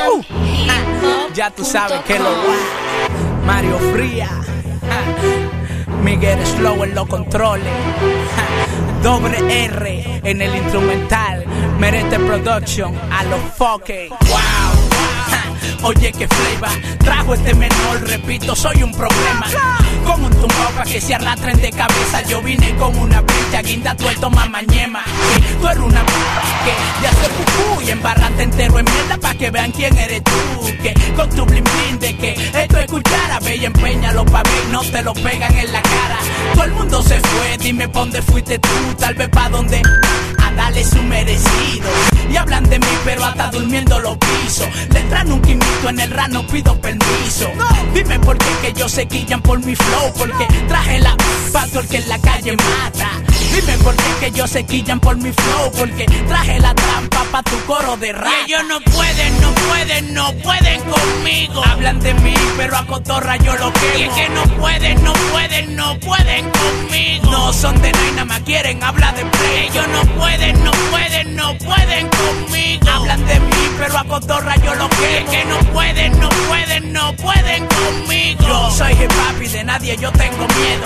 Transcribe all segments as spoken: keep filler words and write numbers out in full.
Uh, ya tú sabes que lo va. Mario Fría, Miguel Slow en los controles, doble R en el instrumental, Merete Production a los foques. Wow. Oye que flavor trajo este menor, repito, soy un problema. Con un tumbao que se arrastren de cabeza. Yo vine con una pincha, guinda tuerto mamañema. Que tú eres una puta que ya se pucú y embarrate entero en mierda pa' que vean quién eres tú. Que con tu bling bling de que esto es cuchara, ve y empeñalo pa' ver y no te lo pegan en la cara. Todo el mundo se fue, dime pa' dónde fuiste tú, tal vez pa' dónde a darle su merecido. Y hablan de mí pero hasta durmiendo lo piso. Le traen un quimito en el rano, pido permiso. Dime por qué que ellos se quillan por mi flow, porque traje la pato el que en la calle mata. Dime por qué que ellos se quillan por mi flow, porque traje la trampa pa' tu coro de rap. Y ellos no pueden, no pueden, no pueden conmigo. Hablan de mí pero a cotorra yo lo quemo. Y es que no pueden, no pueden, no pueden conmigo. No son de nada y nada más quieren hablar de play. Ellos no pueden, no pueden, no pueden conmigo. Hablan de mí pero a cotorra yo lo quemo. Y es que no pueden, no pueden, no pueden conmigo. Yo soy hip hop y de nadie yo tengo miedo.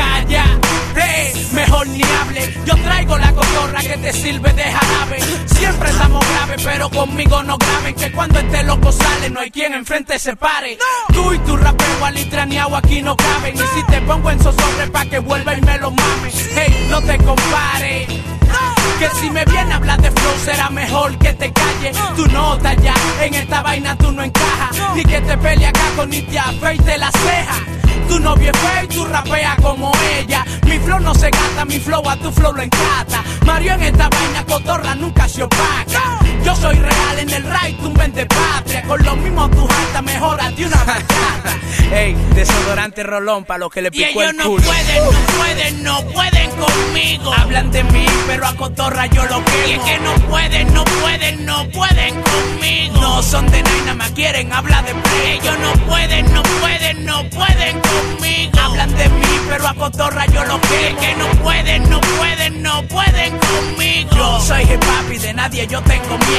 Cállate, mejor ni hable. Yo traigo la cotorra que te sirve de jarabe. Siempre estamos graves pero conmigo no graben. Que cuando este loco sale no hay quien enfrente se pare. No. Tú y tu rapeo alitraneado aquí no caben. No. Y si te pongo en zozobra pa' que vuelva y me lo mame. Sí. Hey, no te compares. Que si me viene a hablar de flow será mejor que te calles. Tu nota ya, en esta vaina tú no encajas. Ni que te pele acá con ni te afeite la ceja. Tu novia es fea y tú rapeas como ella. Mi flow no se gasta, mi flow a tu flow lo encanta. Mario en esta vaina cotorra nunca se opaca. Yo soy real en el rap, tú vende patria. Con lo mismo tu janta mejora de una bachata. Ey, desodorante rolón pa' los que le picó el culo. Y ellos no pueden, no pueden, no pueden conmigo. Hablan de mí pero a cotorra yo lo quemo. Y es que no pueden, no pueden, no pueden conmigo. No son de nada y nada más quieren hablar de play. Ellos no pueden, no pueden, no pueden conmigo. Hablan de mí pero a cotorra yo lo quemo. Y es que no pueden, no pueden, no pueden conmigo. Yo soy hip hop y de nadie yo tengo miedo.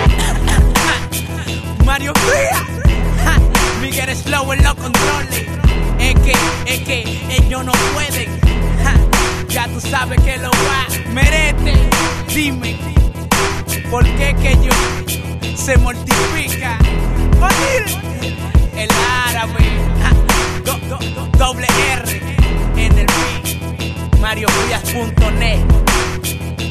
Mario Fría, Miguel Slow en los controles. Es que, es que ellos no pueden. Ya tú sabes que lo va. Merete, dime ¿por qué que yo se mortifica? El árabe, do, do, do, doble R en el beat, mario frías punto net.